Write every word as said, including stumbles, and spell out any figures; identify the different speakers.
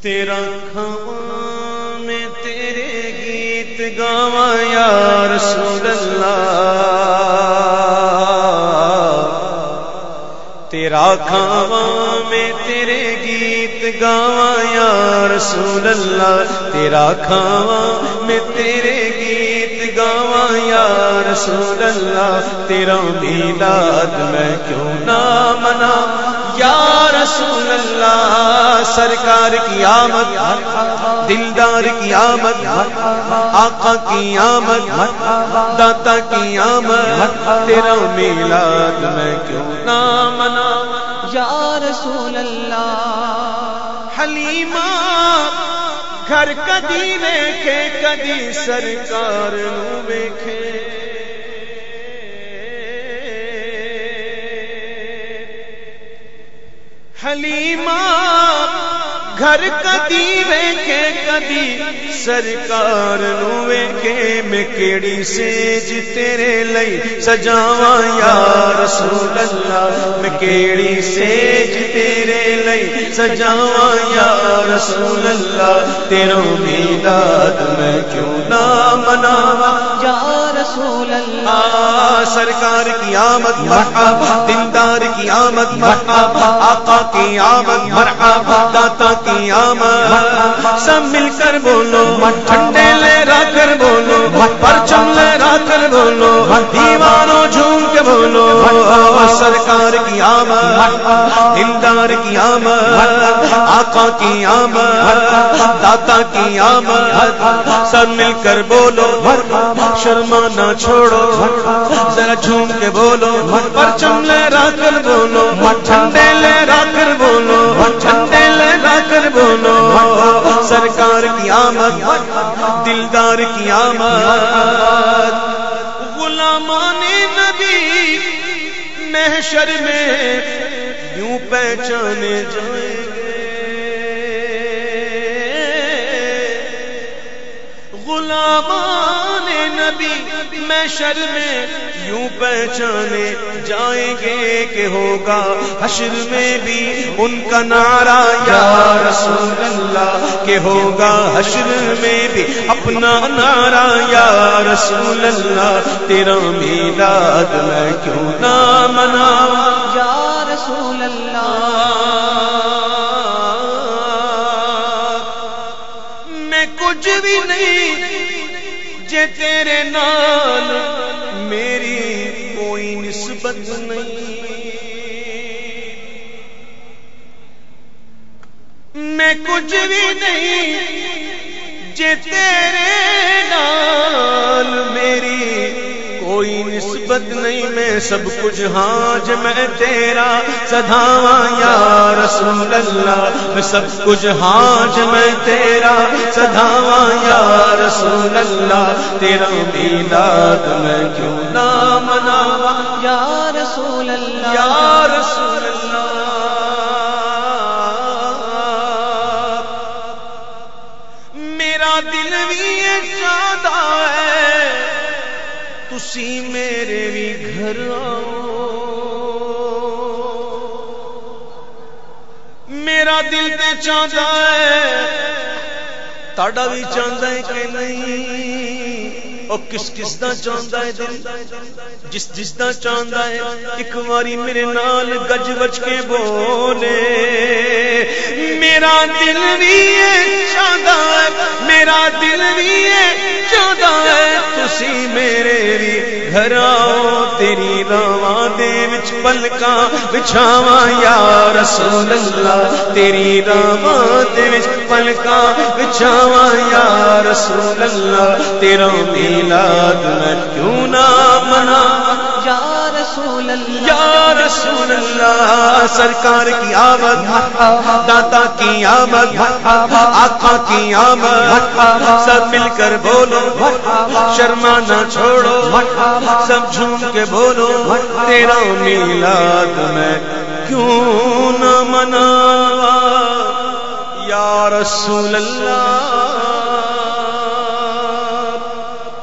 Speaker 1: تیرا کھاواں میں تیرے گیت گاواں یا رسول اللہ، تیرا کھاواں میں تیرے گیت گاواں یا رسول اللہ، تیرا کھاواں میں تیرے گیت گاواں یا رسول اللہ، تیرا میلاد میں کیوں نہ مناواں یا رسول اللہ۔ سرکار کی آمد، دلدار کی آمد، آقا کی آمد، داتا کی آمد، تیرا میلاد میں کیوں نہ مناواں
Speaker 2: یا رسول اللہ۔
Speaker 1: حلیمہ گھر کدی ویکھے کدی سرکار نو ویکھے، حلیمہ گھر کدی ویکھے کدی سرکار نو ویکھے، میں کیڑی سیج تیرے لئی سجاواں یا رسول اللہ، میں کیڑی سیج تیرے لئی سجاواں یا رسول اللہ، تیرا میلاد میں کیوں نہ مناواں
Speaker 2: یا رسول اللہ۔
Speaker 1: سرکار کی آمد مرحبا، دلدار کی آمد مرحبا، آقا کی آمد مرحبا، داتا کی آمد، سب مل کر بولو، جھنڈے لہرا کر بولو، پرچم لہرا کر بولو، دیوانوں جھوم کے بولو، سرکار کی آمد، دلدار کی آمد، آقا کی آمد، داتا کی آمد، سب مل کر بولو، شرما نہ چھوڑو، ذرا جھوم کے بولو، پرچم لہرا کر بولو، جھنڈے لہرا کر بولو، جھنڈے لہرا کر بولو، سرکار کی آمد، دلدار کی آمد۔ غلامان نبی محشر میں یوں پہچانے جائیں گے، غلامان نبی محشر میں یوں پہچانے جائیں گے کہ ہوگا حشر میں بھی ان کا نعرہ یا رسول اللہ، کہ ہوگا حشر میں بھی اپنا نعرہ یا رسول اللہ، تیرا میلاد میں کیوں نہ مناواں
Speaker 2: یا رسول اللہ۔
Speaker 1: میں کچھ بھی نہیں جے تیرے نال میری کوئی نسبت نہیں، میں کچھ بھی نہیں جے تیرے نال میری کوئی نسبت نہیں، میں سب کچھ ہاں جے میں تیرا سدھاواں یا رسول اللہ، میں سب کچھ ہاں جے میں تیرا سدھاواں یا رسول اللہ، تیرا میلاد میں کیوں نہ مناواں
Speaker 2: یا رسول اللہ
Speaker 1: یا رسول اللہ۔ میرا دل بھی چاہتا ہے تسی میرے بھی گھر آؤ، میرا دل تے چاہتا ہے تاڑا بھی چاہتا ہے کہ نہیں، اور کس کس دا چاہتا ہے دل، جس جس دا چاہتا ہے ایک واری میرے نال گج وج کے بولے، میرا دل بھی چاہتا ہے، میرا دل بھی چاہتا ہے تسی میرے بھی گھر آؤ، تیری راواں دے وچ پلکاں بچھاواں یا رسول اللہ، تیری راواں دے وچ پلکاں بچھاواں یا رسول اللہ، تیرا میلاد میں کیوں نہ مناواں
Speaker 2: یا رسول اللہ
Speaker 1: یا رسول اللہ۔ سرکار کی آمد، داتا کی آمد، آقا کی آمد، سب مل کر بولو، شرما نہ چھوڑو، سب جھوم کے بولو، تیرا میلاد میں کیوں نہ مناواں یا رسول اللہ۔